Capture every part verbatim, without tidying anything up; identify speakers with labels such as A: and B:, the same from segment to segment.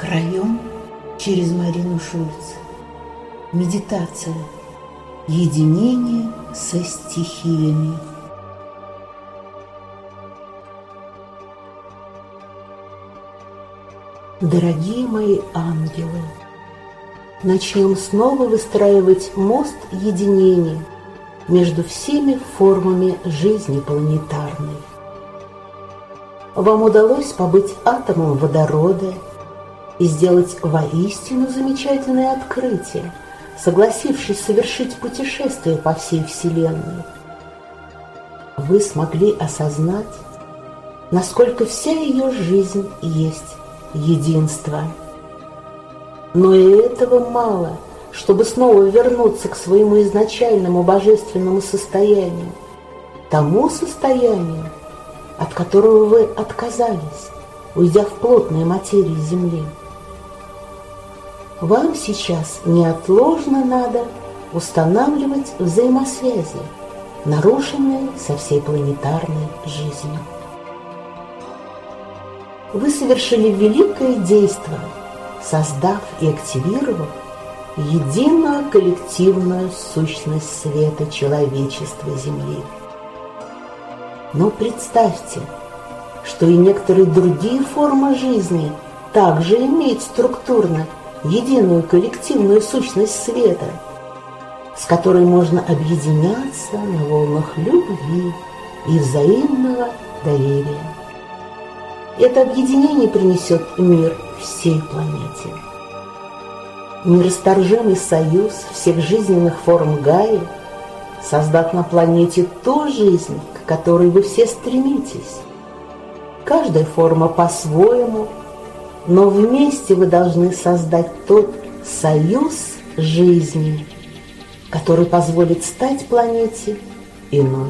A: Краем через Марину Шульц. Медитация. Единение со стихиями. Дорогие мои ангелы, начнем снова выстраивать мост единения между всеми формами жизни планетарной. Вам удалось побыть атомом водорода и сделать воистину замечательное открытие, согласившись совершить путешествие по всей Вселенной. Вы смогли осознать, насколько вся ее жизнь есть единство. Но и этого мало, чтобы снова вернуться к своему изначальному божественному состоянию, тому состоянию, от которого вы отказались, уйдя в плотные материи Земли. Вам сейчас неотложно надо устанавливать взаимосвязи, нарушенные со всей планетарной жизнью. Вы совершили великое действо, создав и активировав единую коллективную сущность света человечества Земли. Но представьте, что и некоторые другие формы жизни также имеют структурно единую коллективную сущность света, с которой можно объединяться на волнах любви и взаимного доверия. Это объединение принесет мир всей планете. Нерасторжимый союз всех жизненных форм Гаи создаст на планете ту жизнь, к которой вы все стремитесь. Каждая форма по-своему, но вместе вы должны создать тот союз жизни, который позволит стать планете иной.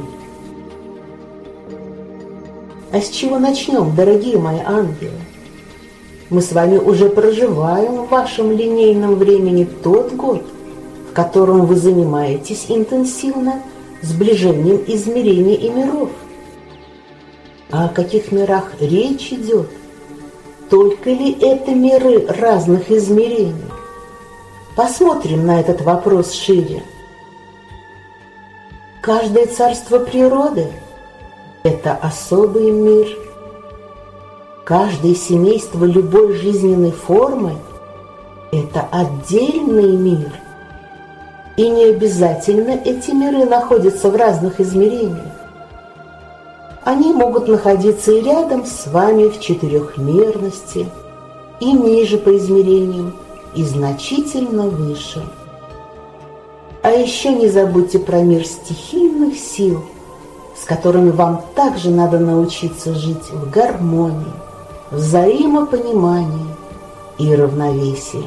A: А с чего начнем, дорогие мои ангелы? Мы с вами уже проживаем в вашем линейном времени тот год, в котором вы занимаетесь интенсивно сближением измерений и миров. А о каких мирах речь идет? Только ли это миры разных измерений? Посмотрим на этот вопрос шире. Каждое царство природы – это особый мир. Каждое семейство любой жизненной формы – это отдельный мир. И не обязательно эти миры находятся в разных измерениях. Они могут находиться и рядом с вами в четырехмерности, и ниже по измерениям, и значительно выше. А еще не забудьте про мир стихийных сил, с которыми вам также надо научиться жить в гармонии, взаимопонимании и равновесии.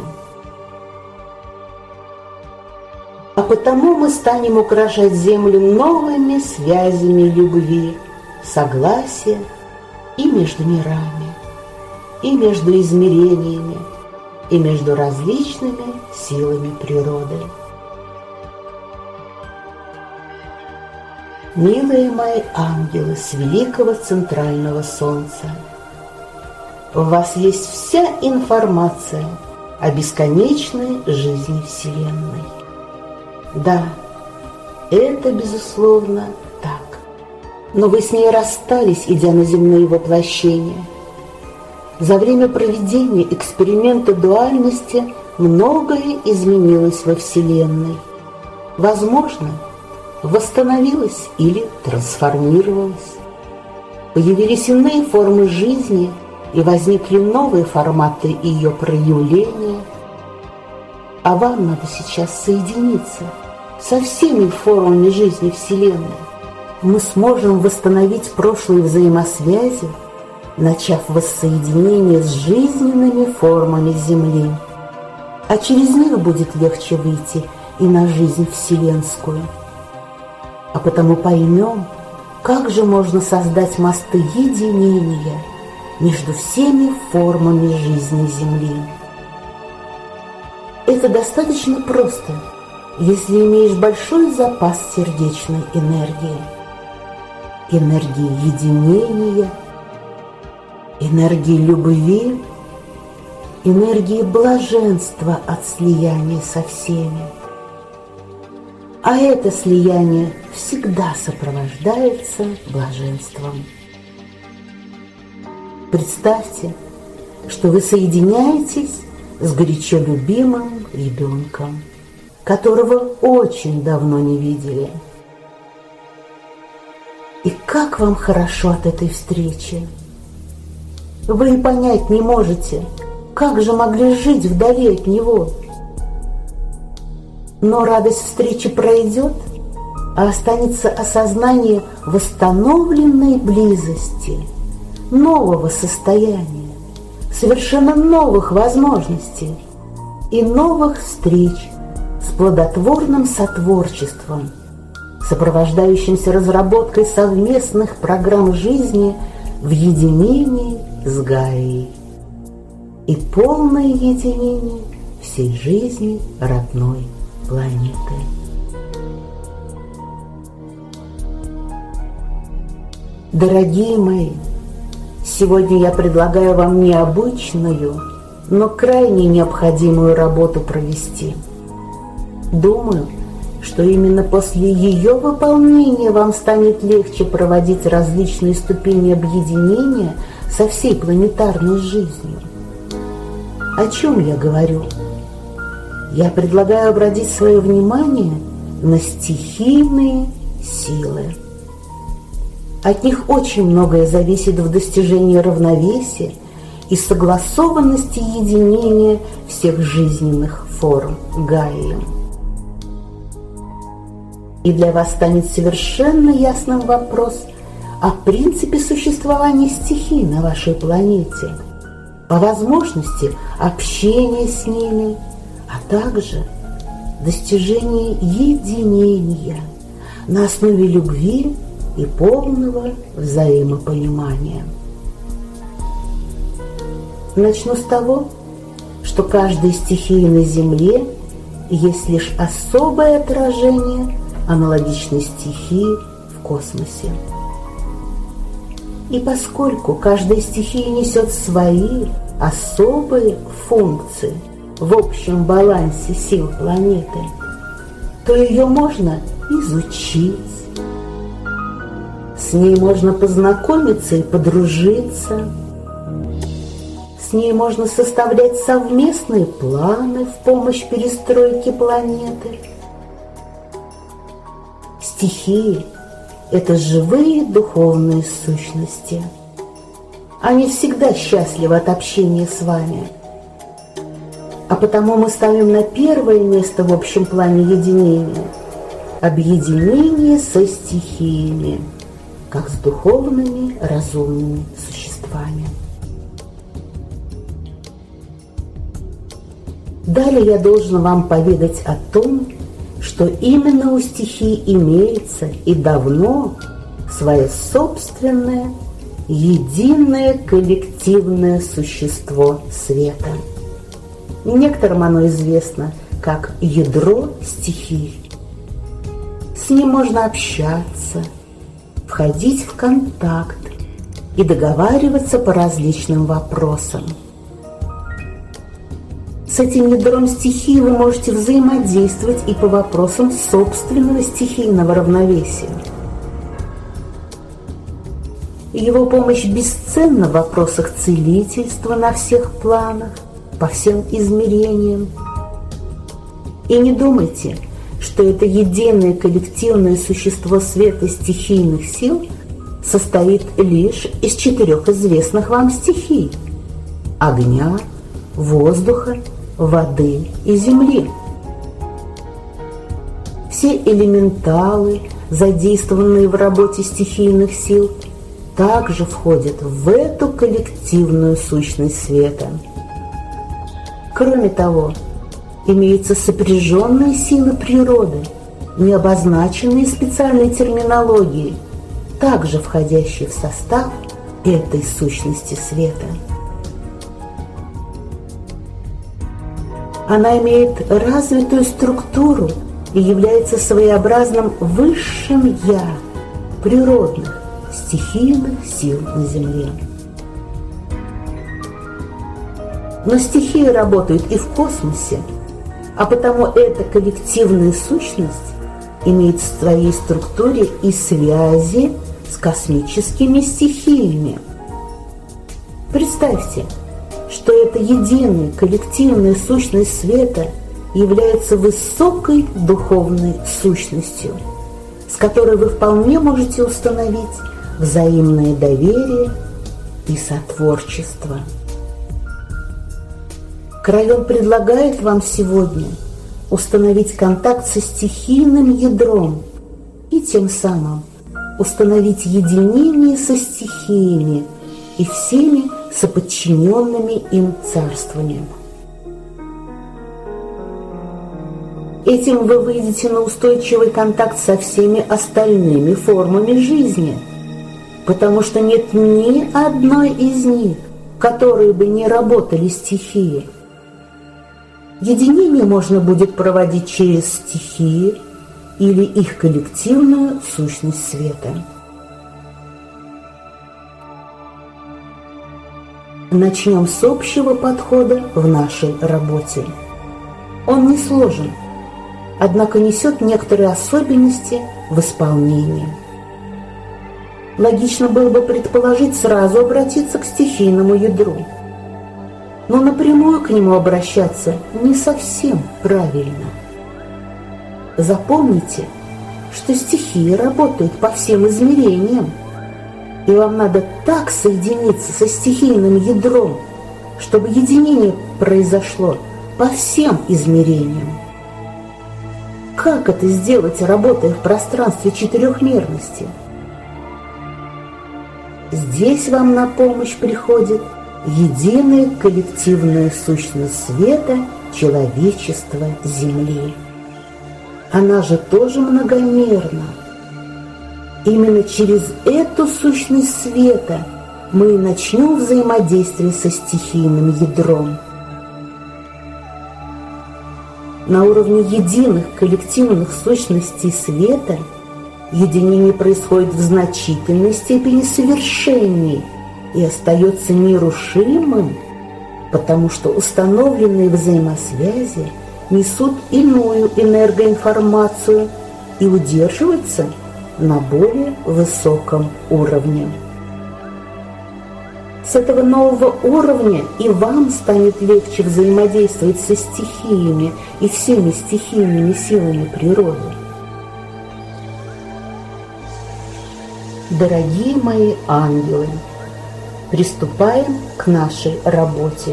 A: А потому мы станем украшать Землю новыми связями любви, согласия и между мирами, и между измерениями, и между различными силами природы. Милые мои ангелы с великого центрального солнца, у вас есть вся информация о бесконечной жизни Вселенной. Да, это безусловно так. Но вы с ней расстались, идя на земные воплощения. За время проведения эксперимента дуальности многое изменилось во Вселенной. Возможно, восстановилось или трансформировалось. Появились иные формы жизни и возникли новые форматы ее проявления. А вам надо сейчас соединиться со всеми формами жизни Вселенной. Мы сможем восстановить прошлые взаимосвязи, начав воссоединение с жизненными формами Земли. А через них будет легче выйти и на жизнь вселенскую. А потому поймем, как же можно создать мосты единения между всеми формами жизни Земли. Это достаточно просто, если имеешь большой запас сердечной энергии. Энергии единения, энергии любви, энергии блаженства от слияния со всеми. А это слияние всегда сопровождается блаженством. Представьте, что вы соединяетесь с горячо любимым ребенком, которого очень давно не видели. И как вам хорошо от этой встречи! Вы и понять не можете, как же могли жить вдали от него. Но радость встречи пройдет, а останется осознание восстановленной близости, нового состояния, совершенно новых возможностей и новых встреч с плодотворным сотворчеством, сопровождающимся разработкой совместных программ жизни в единении с Гаей и полное единение всей жизни родной планеты. Дорогие мои, сегодня я предлагаю вам необычную, но крайне необходимую работу провести. Думаю, что именно после ее выполнения вам станет легче проводить различные ступени объединения со всей планетарной жизнью. О чем я говорю? Я предлагаю обратить свое внимание на стихийные силы. От них очень многое зависит в достижении равновесия и согласованности единения всех жизненных форм Гаи. И для вас станет совершенно ясным вопрос о принципе существования стихий на вашей планете, о возможности общения с ними, а также достижении единения на основе любви и полного взаимопонимания. Начну с того, что каждая стихия на Земле есть лишь особое отражение аналогичной стихии в космосе. И поскольку каждая стихия несет свои особые функции в общем балансе сил планеты, то ее можно изучить, с ней можно познакомиться и подружиться, с ней можно составлять совместные планы в помощь перестройке планеты. Стихии – это живые духовные сущности. Они всегда счастливы от общения с вами. А потому мы ставим на первое место в общем плане единения – объединение со стихиями, как с духовными разумными существами. Далее я должен вам поведать о том, что именно у стихий имеется и давно свое собственное, единое коллективное существо света. Некоторым оно известно как ядро стихий. С ним можно общаться, входить в контакт и договариваться по различным вопросам. С этим ядром стихии вы можете взаимодействовать и по вопросам собственного стихийного равновесия. Его помощь бесценна в вопросах целительства на всех планах, по всем измерениям. И не думайте, что это единое коллективное существо света стихийных сил состоит лишь из четырех известных вам стихий – огня, воздуха, воды и земли. Все элементалы, задействованные в работе стихийных сил, также входят в эту коллективную сущность света. Кроме того, имеются сопряженные силы природы, не обозначенные специальной терминологией, также входящие в состав этой сущности света. Она имеет развитую структуру и является своеобразным высшим «я» природных, стихийных сил на Земле. Но стихии работают и в космосе, а потому эта коллективная сущность имеет в своей структуре и связи с космическими стихиями. Представьте, что эта единая коллективная сущность света является высокой духовной сущностью, с которой вы вполне можете установить взаимное доверие и сотворчество. Крайон предлагает вам сегодня установить контакт со стихийным ядром и тем самым установить единение со стихиями и всеми соподчиненными им царствами. Этим вы выйдете на устойчивый контакт со всеми остальными формами жизни, потому что нет ни одной из них, в которой бы не работали стихии. Единение можно будет проводить через стихии или их коллективную сущность света. Начнем с общего подхода в нашей работе. Он не сложен, однако несет некоторые особенности в исполнении. Логично было бы предположить сразу обратиться к стихийному ядру, но напрямую к нему обращаться не совсем правильно. Запомните, что стихии работают по всем измерениям, и вам надо так соединиться со стихийным ядром, чтобы единение произошло по всем измерениям. Как это сделать, работая в пространстве четырехмерности? Здесь вам на помощь приходит единая коллективная сущность света человечества Земли. Она же тоже многомерна. Именно через эту сущность света мы и начнем взаимодействие со стихийным ядром. На уровне единых коллективных сущностей света единение происходит в значительной степени совершенней и остается нерушимым, потому что установленные взаимосвязи несут иную энергоинформацию и удерживаются на более высоком уровне. С этого нового уровня и вам станет легче взаимодействовать со стихиями и всеми стихийными силами природы. Дорогие мои ангелы, приступаем к нашей работе.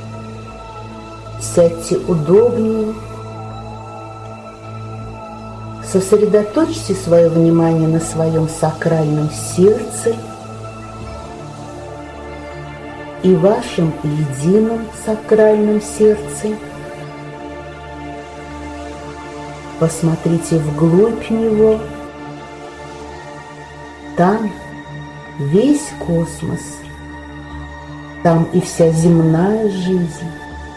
A: Сядьте удобнее, сосредоточьте свое внимание на своем сакральном сердце и вашем едином сакральном сердце. Посмотрите вглубь него. Там весь космос, там и вся земная жизнь.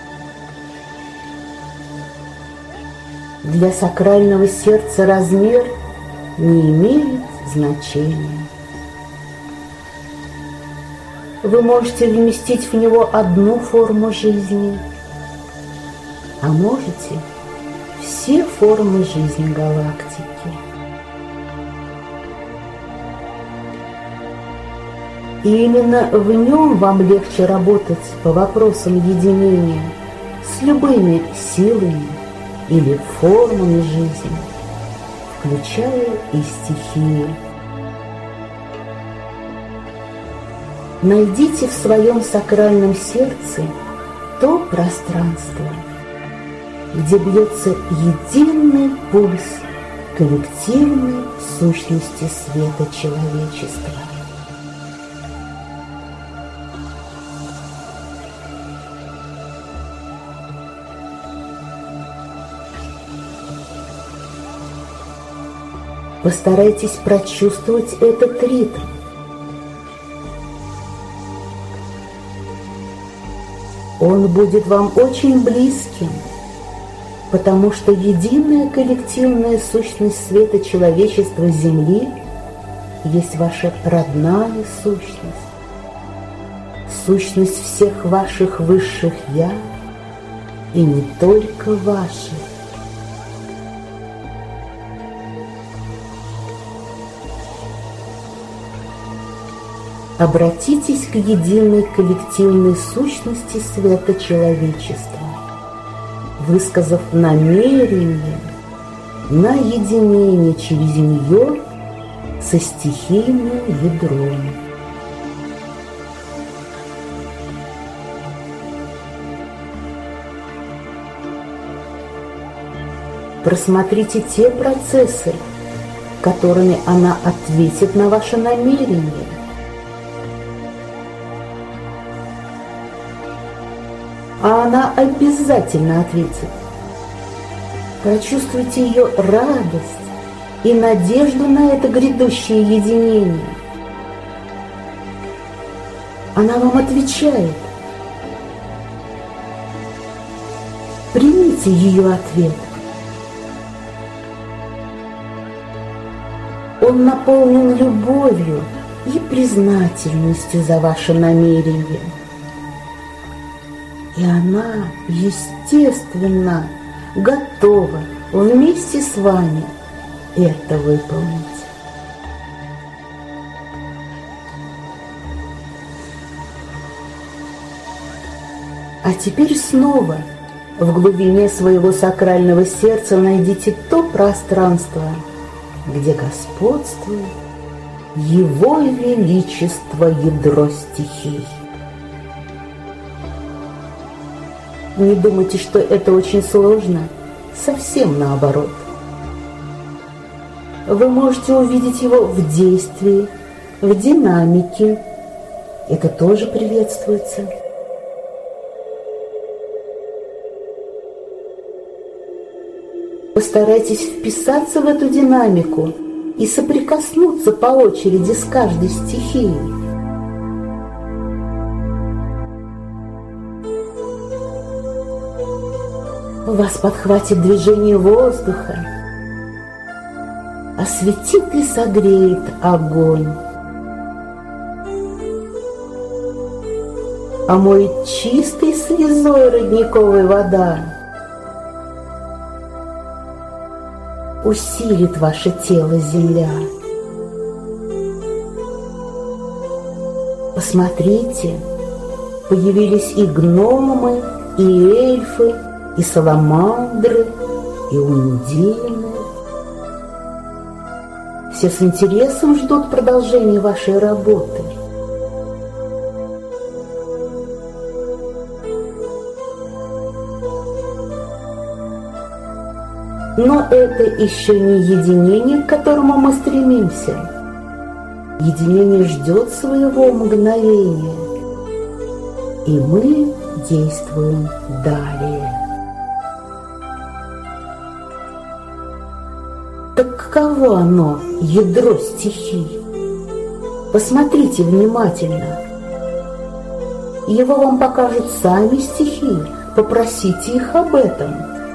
A: Для сакрального сердца размер не имеет значения. Вы можете вместить в него одну форму жизни, а можете все формы жизни галактики. И именно в нем вам легче работать по вопросам единения с любыми силами или формами жизни, включая и стихии. Найдите в своем сакральном сердце то пространство, где бьется единый пульс коллективной сущности света человечества. Постарайтесь прочувствовать этот ритм. Он будет вам очень близким, потому что единая коллективная сущность света человечества Земли есть ваша родная сущность. сущность всех ваших высших «я» и не только ваших. Обратитесь к единой коллективной сущности света человечества, высказав намерение на единение через нее со стихийным ядром. Просмотрите те процессы, которыми она ответит на ваше намерение. А она обязательно ответит. Прочувствуйте ее радость и надежду на это грядущее единение. Она вам отвечает. Примите ее ответ. Он наполнен любовью и признательностью за ваше намерение. И она, естественно, готова вместе с вами это выполнить. А теперь снова в глубине своего сакрального сердца найдите то пространство, где господствует Его Величество ядро стихий. Не думайте, что это очень сложно, совсем наоборот. Вы можете увидеть его в действии, в динамике. Это тоже приветствуется. Постарайтесь вписаться в эту динамику и соприкоснуться по очереди с каждой стихией. Вас подхватит движение воздуха, осветит и согреет огонь, омоет чистой слезой родниковая вода, усилит ваше тело земля. Посмотрите, появились и гномы, и эльфы, и саламандры, и ундины. Все с интересом ждут продолжения вашей работы. Но это еще не единение, к которому мы стремимся. Единение ждет своего мгновения, и мы действуем далее. Так каково оно, ядро стихий? Посмотрите внимательно. Его вам покажут сами стихии, попросите их об этом.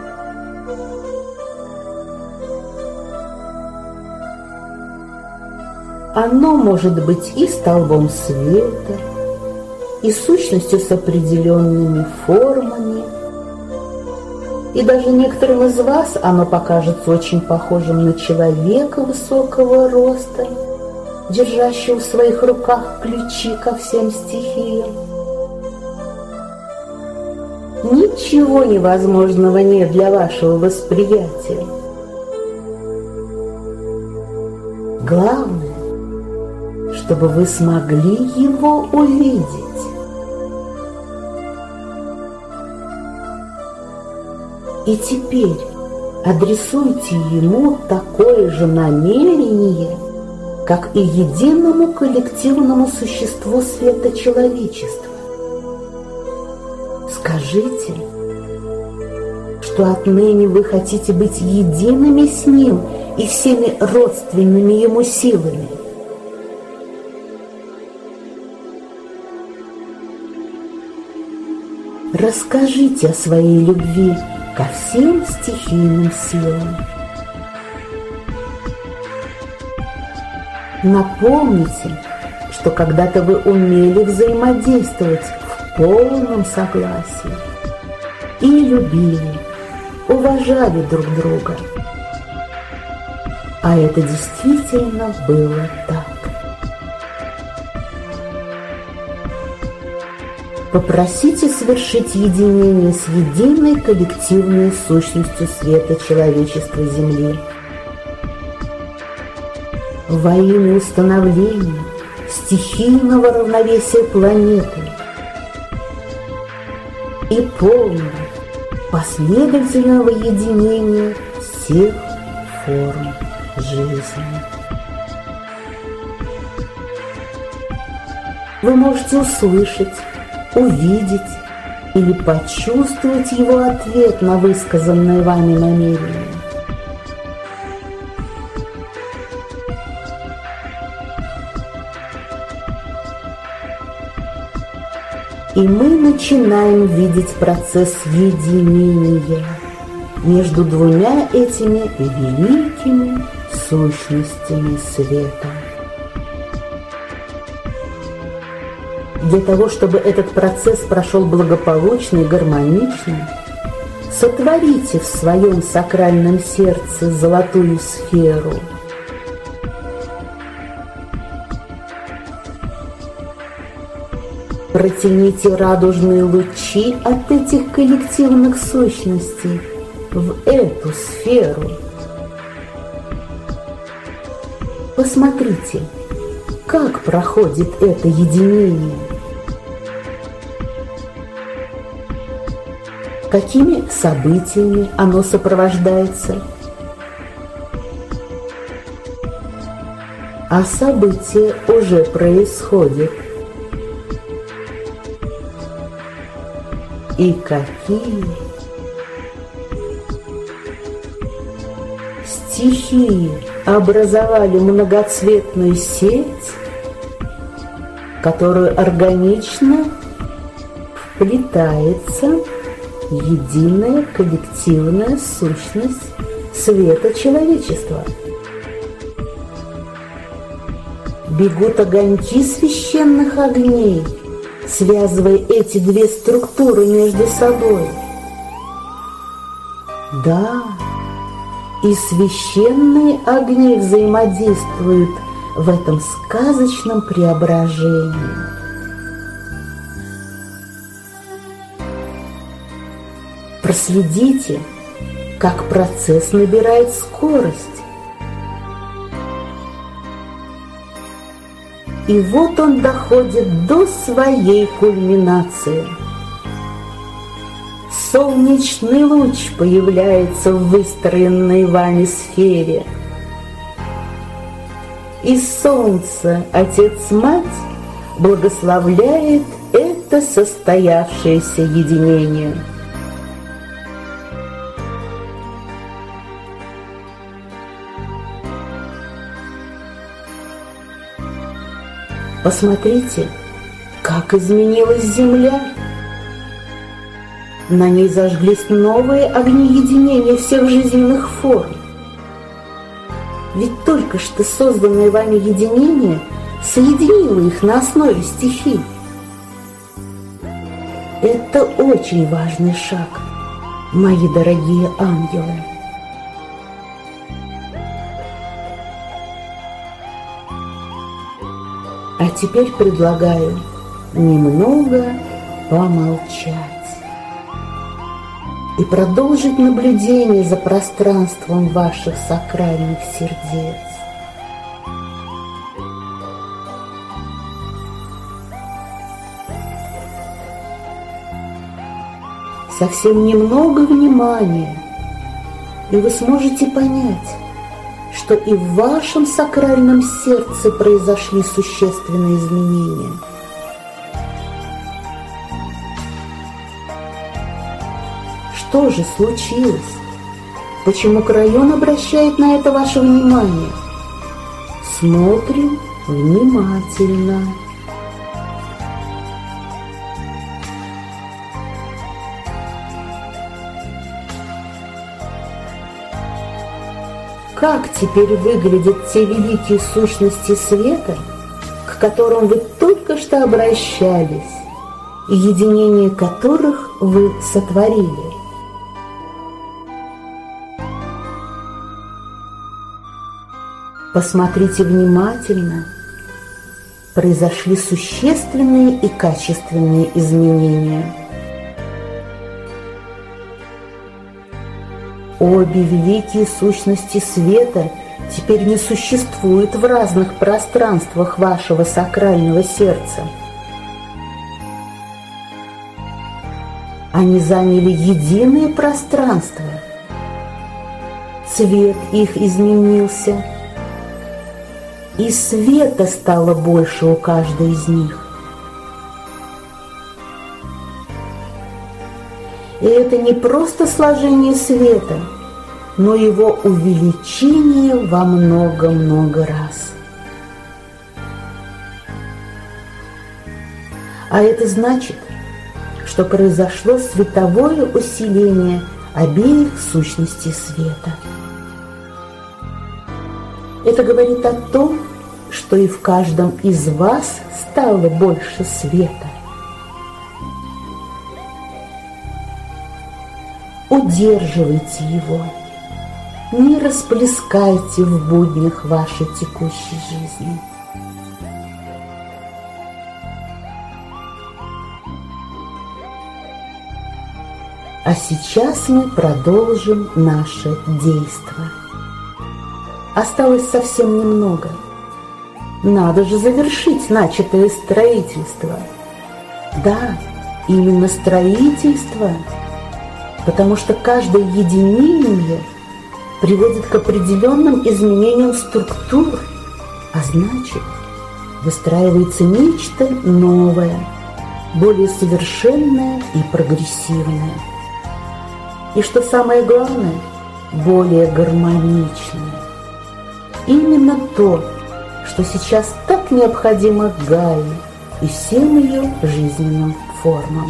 A: Оно может быть и столбом света, и сущностью с определенными формами, и даже некоторым из вас оно покажется очень похожим на человека высокого роста, держащего в своих руках ключи ко всем стихиям. Ничего невозможного нет для вашего восприятия. Главное, чтобы вы смогли его увидеть. И теперь адресуйте ему такое же намерение, как и единому коллективному существу света человечества. Скажите, что отныне вы хотите быть едиными с ним и всеми родственными ему силами. Расскажите о своей любви ко всем стихийным силам. Напомните, что что когда-то вы умели взаимодействовать в полном согласии и любили, уважали друг друга. А это действительно было так. Попросите совершить единение с единой коллективной сущностью света человечества Земли. Во имя установления стихийного равновесия планеты и полного последовательного единения всех форм жизни. Вы можете услышать, увидеть или почувствовать его ответ на высказанное вами намерение. И мы начинаем видеть процесс единения между двумя этими великими сущностями света. Для того, чтобы этот процесс прошел благополучно и гармонично, сотворите в своем сакральном сердце золотую сферу. Протяните радужные лучи от этих коллективных сущностей в эту сферу. Посмотрите, как проходит это единение. Какими событиями оно сопровождается? А события уже происходят. И какие стихии образовали многоцветную сеть, которую органично вплетается единая коллективная сущность света человечества. Бегут огоньки священных огней, связывая эти две структуры между собой. Да, и священные огни взаимодействуют в этом сказочном преображении. Проследите, как процесс набирает скорость. И вот он доходит до своей кульминации. Солнечный луч появляется в выстроенной вами сфере. И Солнце, Отец-Мать, благословляет это состоявшееся единение. Посмотрите, как изменилась Земля. На ней зажглись новые огни единения всех жизненных форм. Ведь только что созданное вами единение соединило их на основе стихий. Это очень важный шаг, мои дорогие ангелы. А теперь предлагаю немного помолчать и продолжить наблюдение за пространством ваших сакральных сердец. Совсем немного внимания, и вы сможете понять, что и в вашем сакральном сердце произошли существенные изменения. Что же случилось? Почему Крайон обращает на это ваше внимание? Смотрим внимательно. Как теперь выглядят те великие сущности света, к которым вы только что обращались, и единение которых вы сотворили. Посмотрите внимательно. Произошли существенные и качественные изменения. Обе великие сущности света теперь не существуют в разных пространствах вашего сакрального сердца. Они заняли единое пространство. Цвет их изменился, и света стало больше у каждой из них. И это не просто сложение света, но его увеличение во много-много раз. А это значит, что произошло световое усиление обеих сущностей света. Это говорит о том, что и в каждом из вас стало больше света. Удерживайте его, не расплескайте в буднях вашей текущей жизни. А сейчас мы продолжим наше действо. Осталось совсем немного. Надо же завершить начатое строительство. Да, именно строительство, потому что каждое единение приводит к определенным изменениям структур, а значит, выстраивается нечто новое, более совершенное и прогрессивное. И что самое главное, более гармоничное. Именно то, что сейчас так необходимо Гае и всем ее жизненным формам.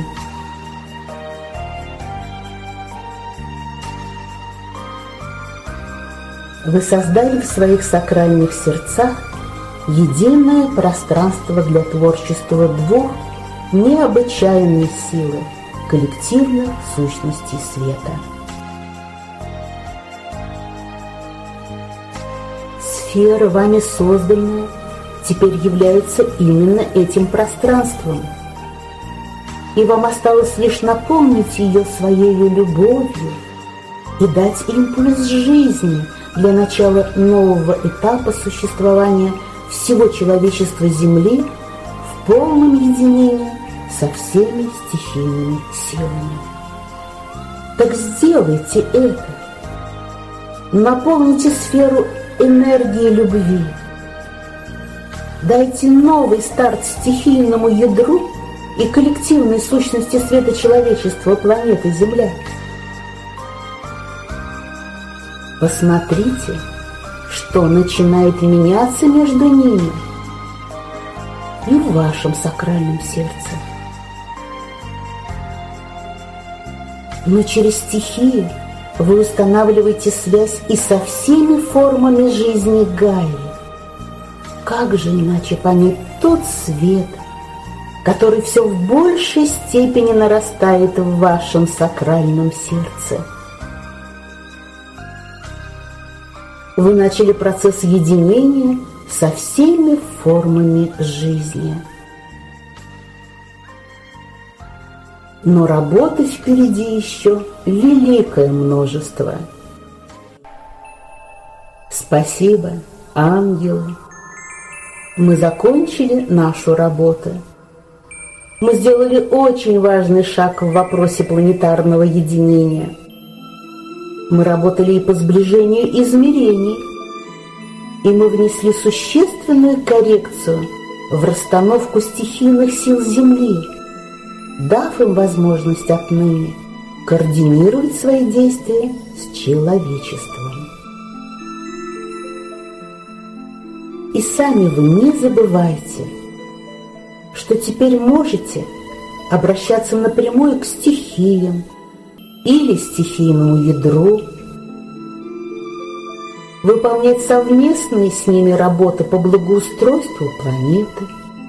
A: Вы создали в своих сакральных сердцах единое пространство для творчества двух необычайной силы коллективных сущностей света. Сфера, вами созданная, теперь является именно этим пространством. И вам осталось лишь наполнить ее своей любовью и дать импульс жизни для начала нового этапа существования всего человечества Земли в полном единении со всеми стихийными силами. Так сделайте это. Наполните сферу энергии любви. Дайте новый старт стихийному ядру и коллективной сущности света человечества планеты Земля. Посмотрите, что начинает меняться между ними и в вашем сакральном сердце. Но через стихии вы устанавливаете связь и со всеми формами жизни Гаи. Как же иначе понять тот свет, который все в большей степени нарастает в вашем сакральном сердце? Вы начали процесс единения со всеми формами жизни. Но работы впереди еще великое множество. Спасибо, ангелы. Мы закончили нашу работу. Мы сделали очень важный шаг в вопросе планетарного единения. Мы работали и по сближению измерений, и мы внесли существенную коррекцию в расстановку стихийных сил Земли, дав им возможность отныне координировать свои действия с человечеством. И сами вы не забывайте, что теперь можете обращаться напрямую к стихиям или стихийному ядру. выполнять совместные с ними работы по благоустройству планеты.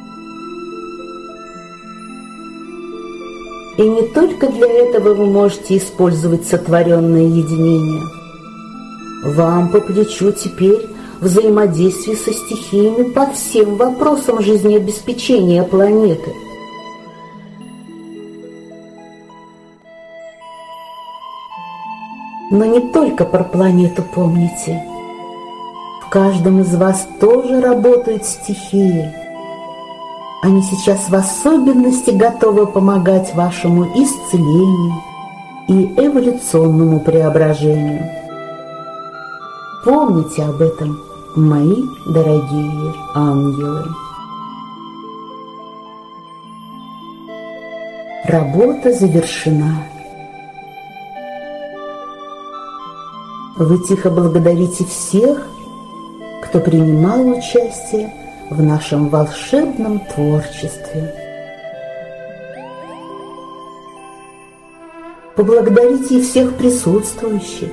A: И не только для этого вы можете использовать сотворенное единение. Вам по плечу теперь взаимодействие со стихиями по всем вопросам жизнеобеспечения планеты. Но не только про планету помните. В каждом из вас тоже работают стихии. Они сейчас в особенности готовы помогать вашему исцелению и эволюционному преображению. Помните об этом, мои дорогие ангелы. Работа завершена. Вы тихо благодарите всех, кто принимал участие в нашем волшебном творчестве. Поблагодарите и всех присутствующих.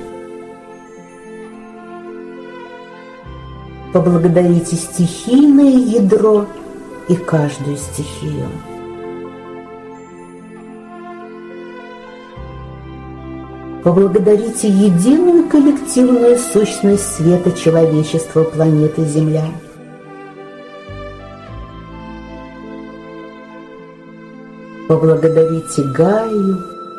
A: Поблагодарите стихийное ядро и каждую стихию. Поблагодарите единую коллективную сущность света человечества планеты Земля. Поблагодарите Гаю.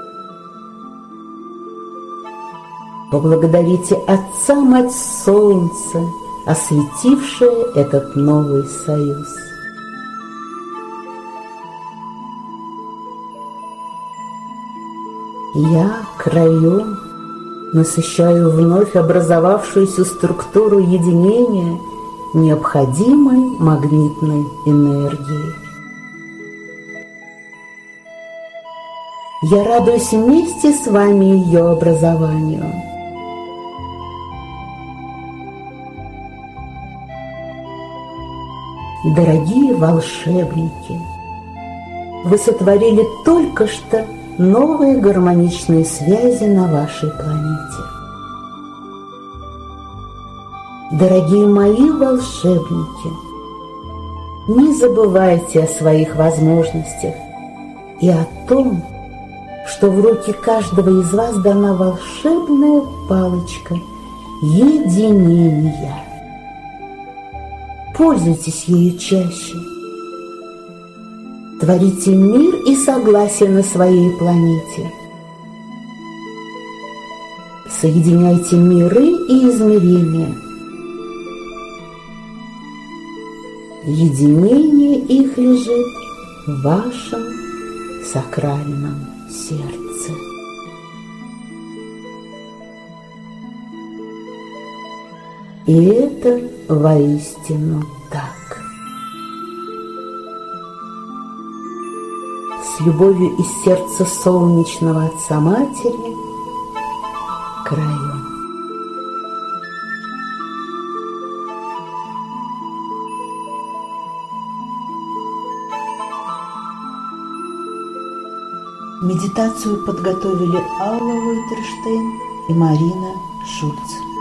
A: Поблагодарите Отца, Мать Солнца, осветившее этот новый союз. Я краем насыщаю вновь образовавшуюся структуру единения необходимой магнитной энергией. Я радуюсь вместе с вами ее образованию. Дорогие волшебники, вы сотворили только что новые гармоничные связи на вашей планете. Дорогие мои волшебники, не забывайте о своих возможностях и о том, что в руки каждого из вас дана волшебная палочка единения. Пользуйтесь ею чаще. Творите мир и согласие на своей планете. Соединяйте миры и измерения. Единение их лежит в вашем сакральном сердце. И это воистину так. С любовью из сердца солнечного Отца Матери, Краем. Медитацию подготовили Алла Войтерштейн и Марина Шульц.